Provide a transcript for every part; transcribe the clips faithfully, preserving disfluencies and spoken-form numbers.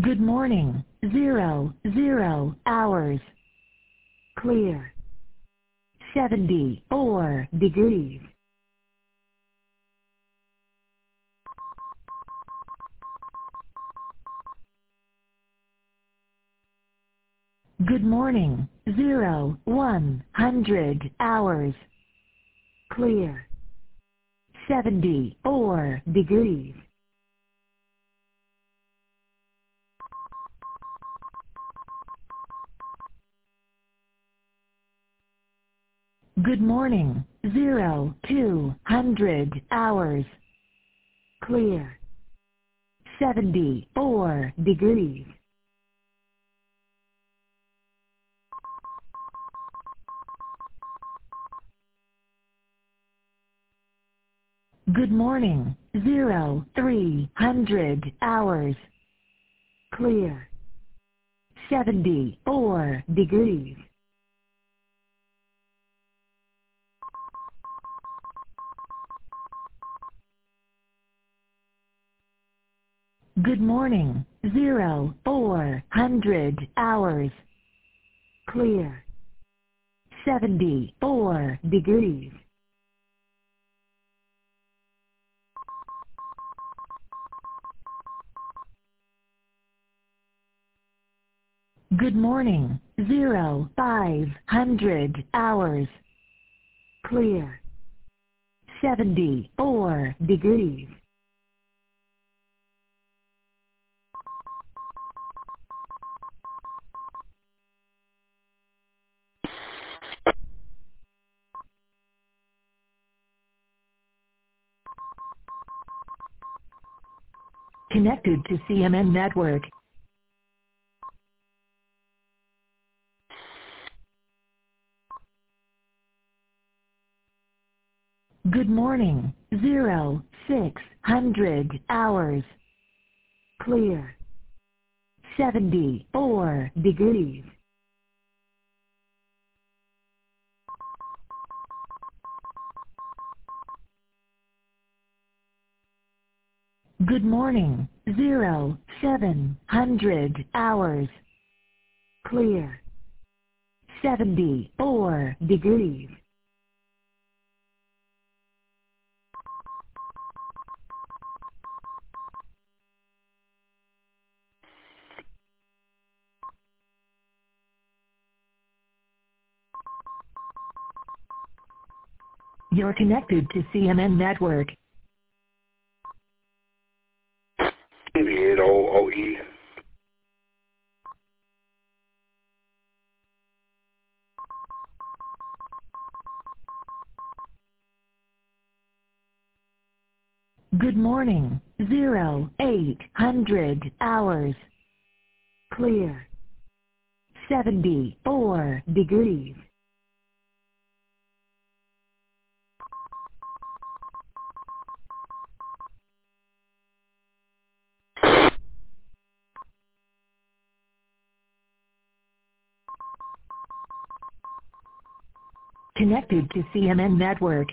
Good morning. Zero, zero hours. Clear. seventy-four degrees. Good morning. Zero, one hundred hours. Clear. seventy-four degrees. Good morning. Zero, two hundred hours. Clear. seventy-four degrees. Good morning. Zero, three hundred hours. Clear. seventy-four degrees. Good morning. Zero, four hundred hours. Clear. seventy-four degrees. Good morning. Zero, five hundred hours. Clear. seventy-four degrees. Connected to C M N Network. Good morning. Zero, six hundred hours. Clear. seventy-four degrees. Good morning. Zero, seven hundred hours. Clear. seventy-four degrees. You're connected to C M N Network. eight O O E. Good morning. Zero, eight hundred hours. Clear. seventy-four degrees. Connected to C M N Network.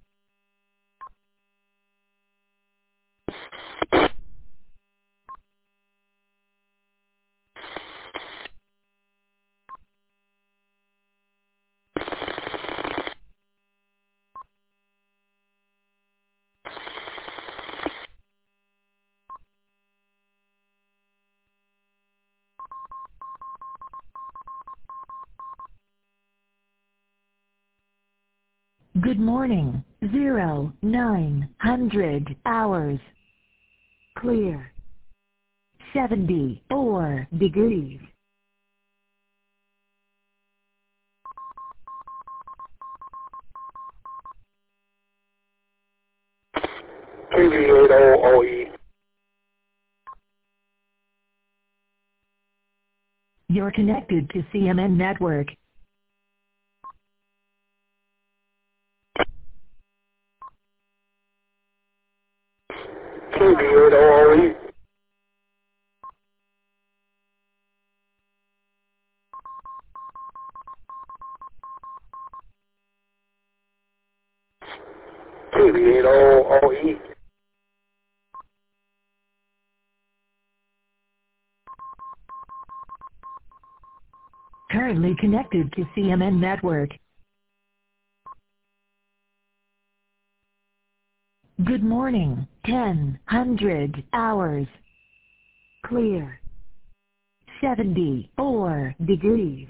Good morning. Zero, nine hundred hours. Clear. seventy-four degrees. eight O O E. You're connected to C M N Network. eight O O E. eight O O E. Currently connected to C M N network. Good morning, ten hundred hours. Clear. seventy-four degrees.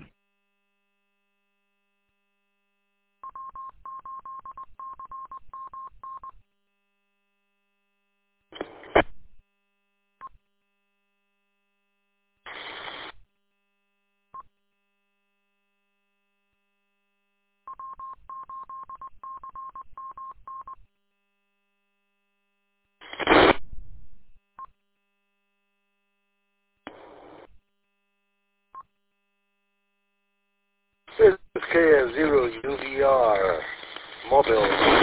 This is K S zero U V R mobile.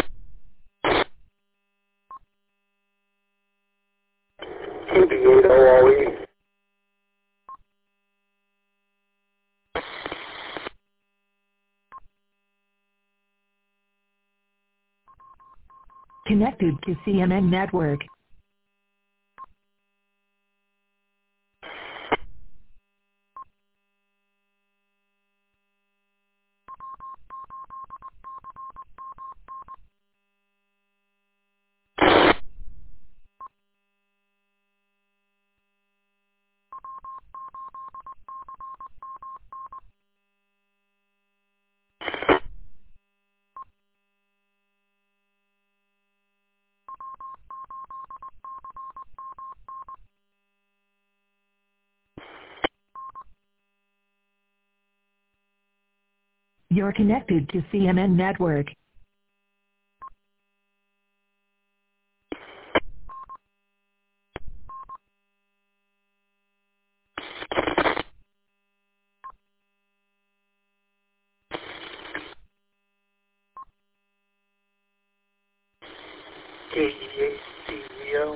K B eight O O E. Connected to C M N network. You're connected to C M N network. K E eight T V L.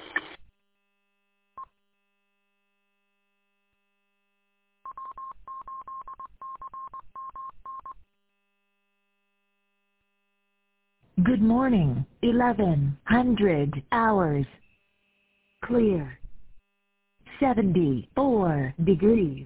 Good morning, eleven hundred hours. Clear. seventy-four degrees.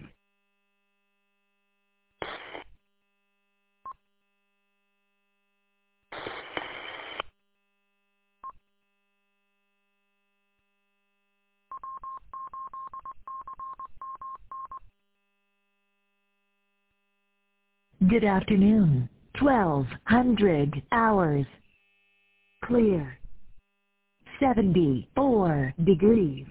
Good afternoon, twelve hundred hours. Clear. seventy-four degrees.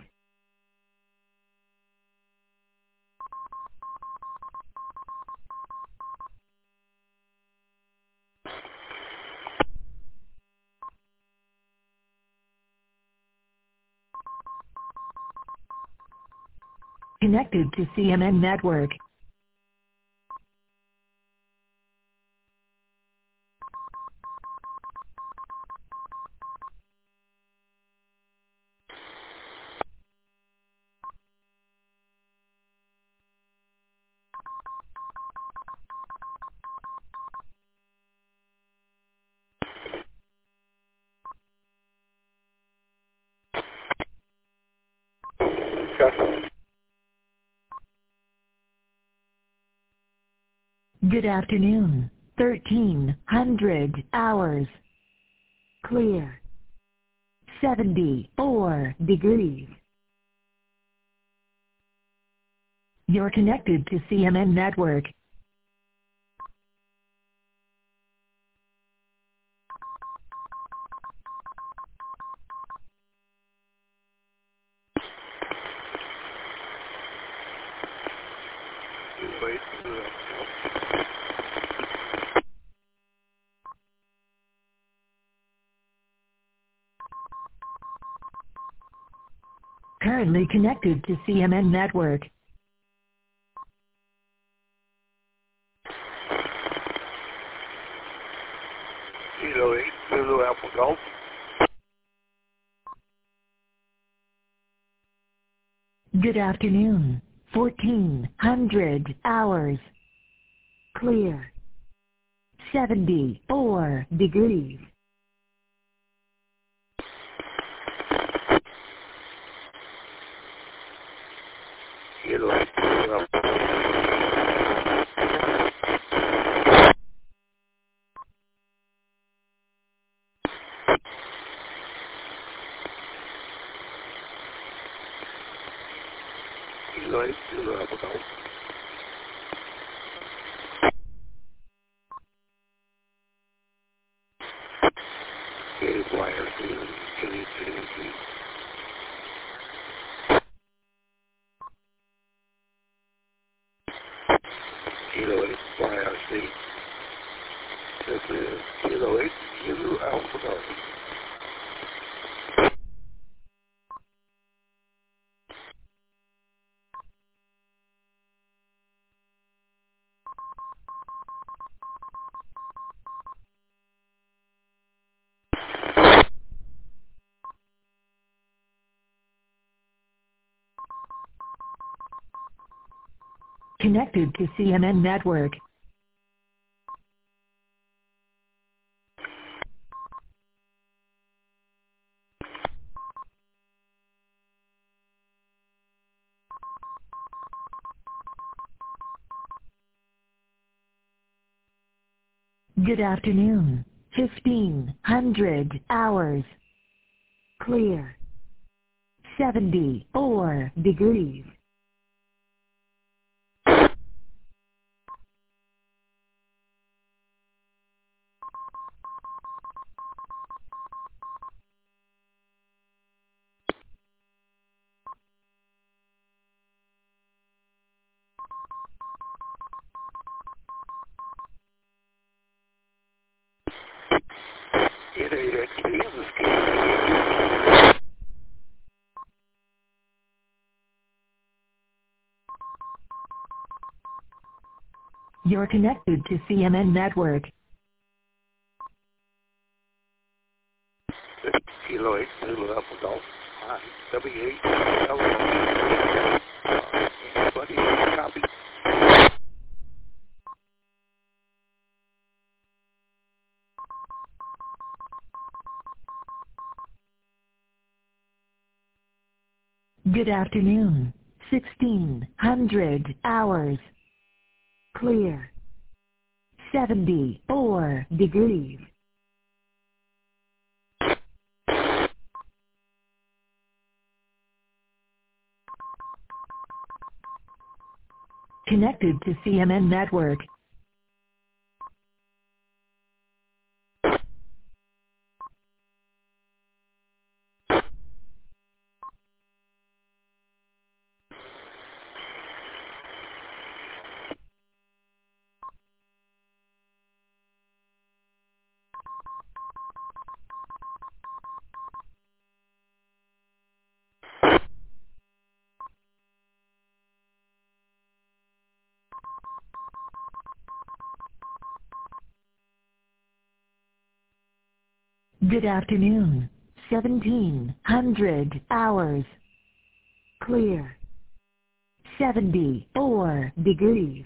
Connected to C M N network. Okay. Good afternoon, thirteen hundred hours. Clear. seventy-four degrees. You're connected to C M N network. Wait. Currently connected to C M N network. Kilo eight Zulu Alpha Golf. Good afternoon, fourteen hundred hours. Clear. seventy-four degrees. Kilo eight Zulu Alpha. Kilo eight Zulu Alpha Golf. Gated wire to Kilo eight. Kilo eight Y R C. This is Kilo eight Zulu Alpha Golf. Connected to C M N network. Good afternoon. fifteen hundred hours. Clear. seventy-four degrees. It ain't actually in the scale. You're connected to C M N network. Kilo eight Zulu Alpha Golf. W eight L. Anybody copy? Good afternoon. sixteen hundred hours. Clear. seventy-four degrees. Connected to C M N network. Good afternoon. seventeen hundred hours. Clear. seventy-four degrees.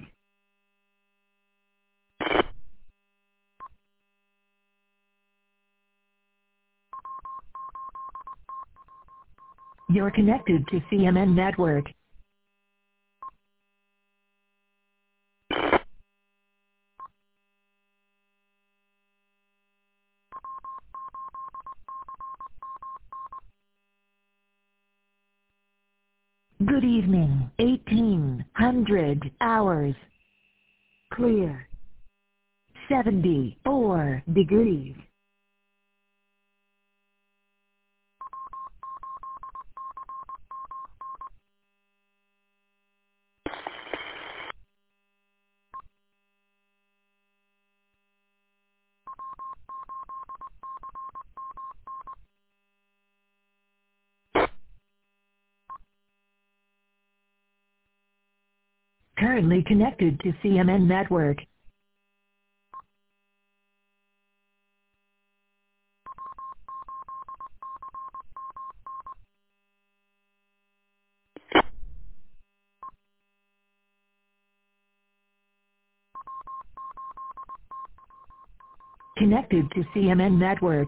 You're connected to C M N network. Good evening. eighteen hundred hours. Clear. seventy-four degrees. Currently connected to C M N network. Connected to C M N network.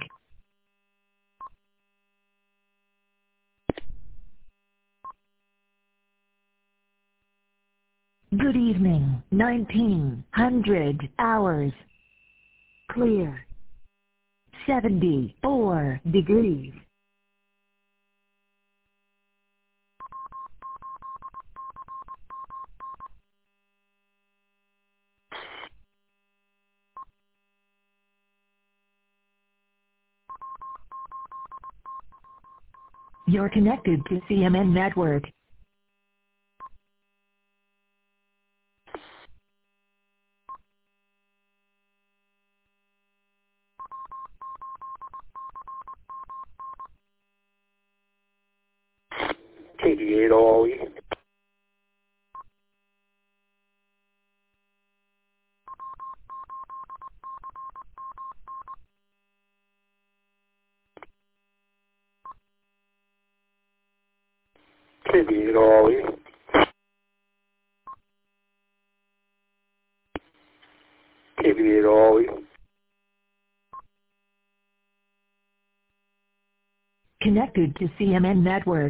Good evening. nineteen hundred hours. Clear. seventy-four degrees. You're connected to C M N Network. K D eight O E. K D eight O E. K D eight O E. Connected to C M N Network.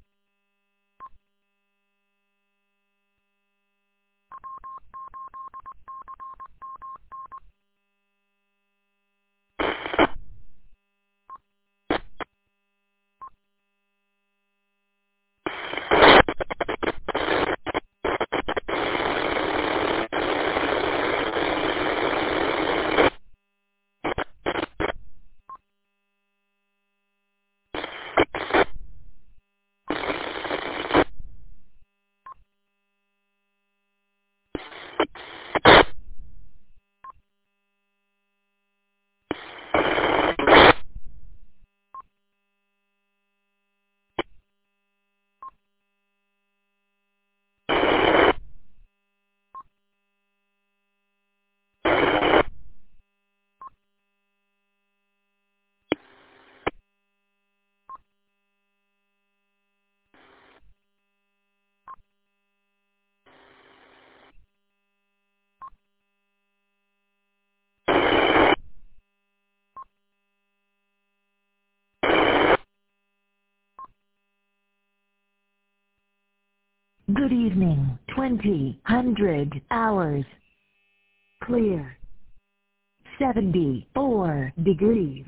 Good evening. twenty hundred hours. Clear. seventy-four degrees.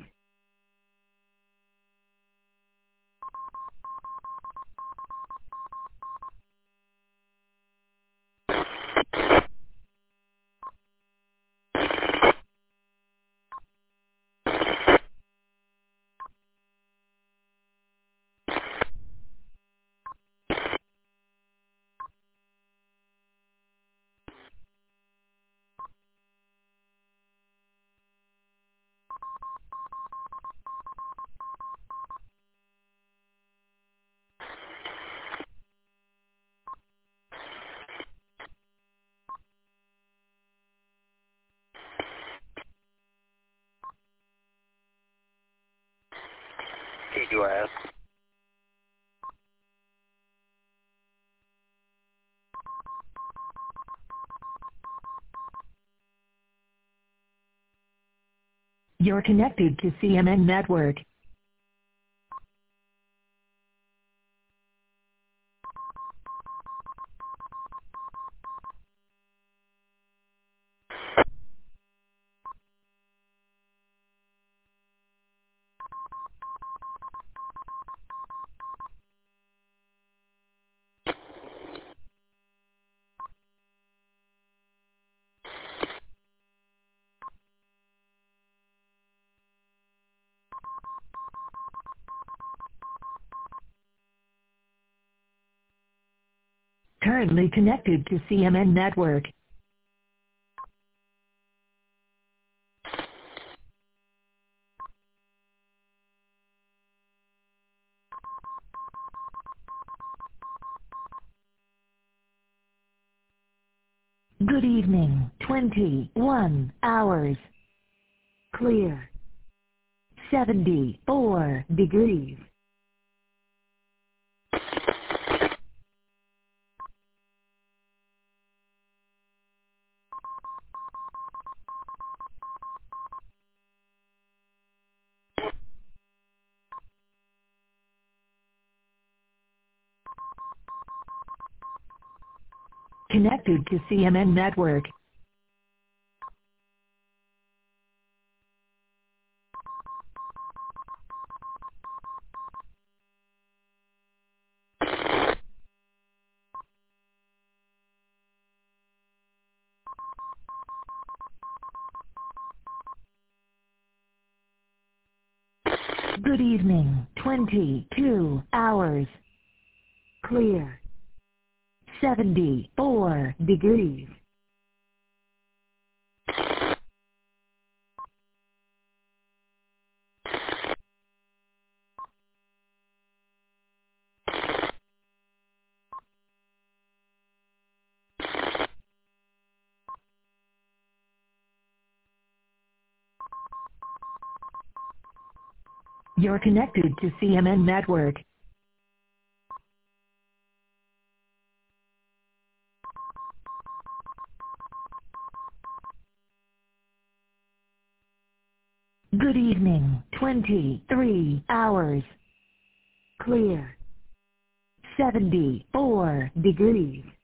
T U S. You're connected to C M N Network. Currently connected to C M N Network. Good evening. twenty-one hours. Clear. seventy-four degrees. Connected to C M N Network. Good evening. twenty-two hours. Clear. seventy-four degrees. You're connected to C M N Network. Good evening. twenty-three hours. Clear. seventy-four degrees.